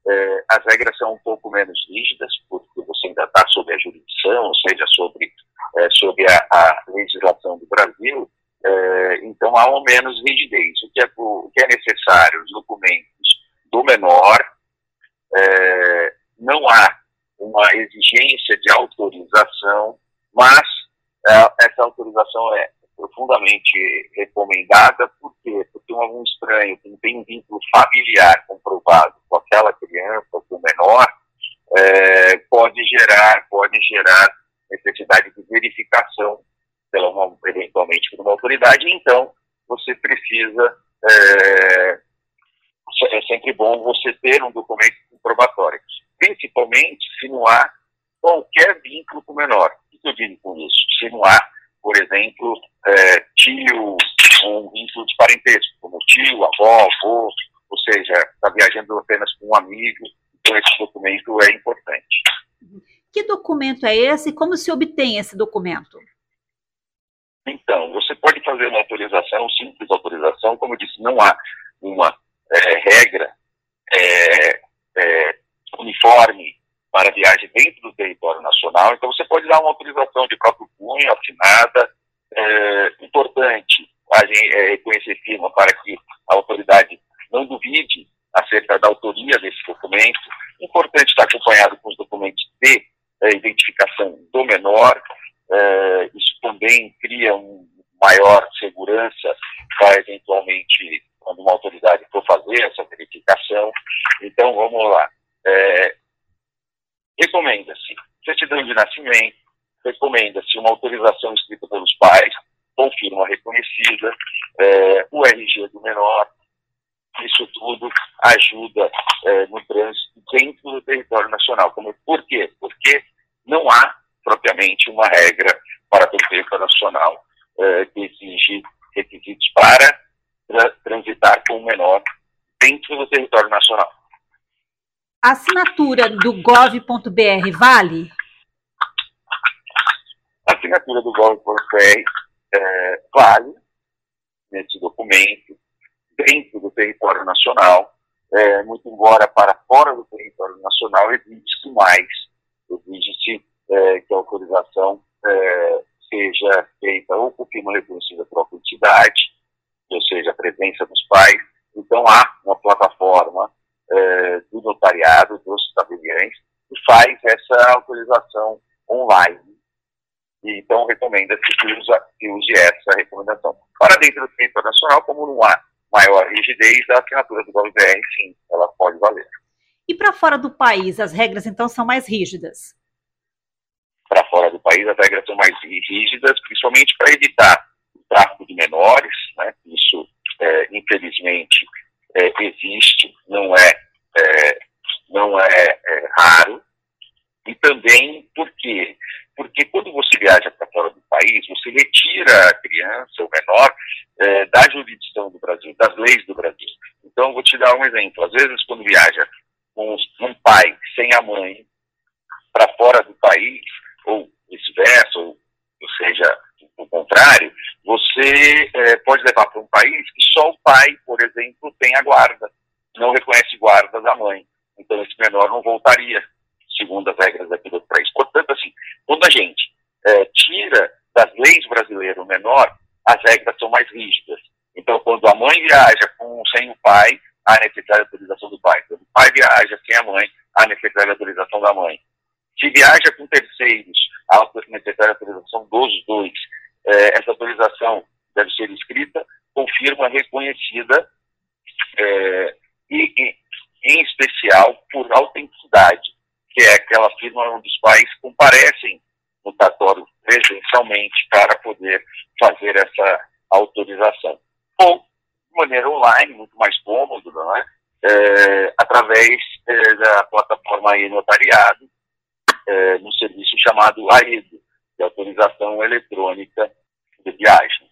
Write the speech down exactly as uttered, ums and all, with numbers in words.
É, as regras são um pouco menos rígidas, porque você ainda está sob a jurisdição, ou seja, sobre, é, sobre a, a legislação do Brasil, é, então há uma menos rigidez. O que é, o que é necessário, os documentos do menor, é, não há uma exigência de autorização, mas é, essa autorização é profundamente recomendada. Por quê? Porque um algum estranho que não tem um vínculo familiar comprovado com aquela criança, com o menor, é, pode gerar, pode gerar necessidade de verificação, pela uma, eventualmente por uma autoridade. Então, você precisa, é, é sempre bom você ter um documento comprobatório, principalmente se não há qualquer vínculo com o menor. O que eu digo com isso? Se não há, por exemplo, é, tio, um vínculo de parentesco, como tio, avó, avô, ou seja, está viajando apenas com um amigo, então esse documento é importante. Que documento é esse e como se obtém esse documento? Então, você pode fazer uma autorização, simples autorização, como eu disse, não há uma é, regra é, é, uniforme para viagem dentro do território nacional, então você pode dar uma autorização de próprio punho, assinada. É, importante a gente, é, reconhecer firma para que a autoridade não duvide acerca da autoria desse documento. Importante estar acompanhado com os documentos de é, identificação do menor. É, isso também cria uma maior segurança para, eventualmente, quando uma autoridade for fazer essa verificação. Então, vamos lá. É, recomenda-se certidão de nascimento, recomenda-se uma autorização escrita pelos pais, com firma reconhecida, é, o R G do menor. Isso tudo ajuda é, no trânsito dentro do território nacional. Como, por quê? Porque não há propriamente uma regra para o território nacional é, que exige requisitos para tra transitar com o menor dentro do território nacional. A assinatura do gov ponto br vale? A assinatura do gov ponto br é, vale nesse documento dentro do território nacional, é, muito embora para fora do território nacional exige-se mais, exige-se é, que a autorização é, seja feita ou por firma reconhecida pela própria entidade, ou seja, a presença dos pais. Então há uma plataforma é, do notariado, dos tabeliães, que faz essa autorização online. E, então recomenda-se que, que use essa recomendação. Para dentro do território nacional, como não há maior rigidez, a assinatura do gov ponto br, sim, ela pode valer. E para fora do país, as regras então são mais rígidas? Para fora do país, as regras são mais rígidas, principalmente para evitar o tráfico de menores, né? Isso, é, infelizmente, é, existe, não é, é, não é, é raro. E também, por quê? Porque quando você viaja para fora do país, você retira a criança, o menor, é, da jurisdição do Brasil, das leis do Brasil. Então, vou te dar um exemplo. Às vezes, quando viaja com um pai sem a mãe para fora do país, ou vice-versa, ou, ou seja, o contrário, você é, pode levar para um país que só o pai, por exemplo, tem a guarda, não reconhece guarda da mãe. Então, esse menor não voltaria, segundo as regras daqui do país. Portanto, assim, quando a gente é, tira das leis brasileiras o menor, as regras são mais rígidas. Então, quando a mãe viaja com, sem o pai, há necessidade de autorização do pai. Quando o pai viaja sem a mãe, há necessidade de autorização da mãe. Se viaja com terceiros, há necessidade de autorização dos dois. É, essa autorização deve ser escrita com firma reconhecida é, e, e, em especial, por autenticidade, que é aquela firma onde os pais comparecem no cartório presencialmente para poder fazer essa autorização. Ou, de maneira online, muito mais cômodo, não é? É, através é, da plataforma e-notariado, é, no serviço chamado AEDO, de autorização eletrônica de viagem.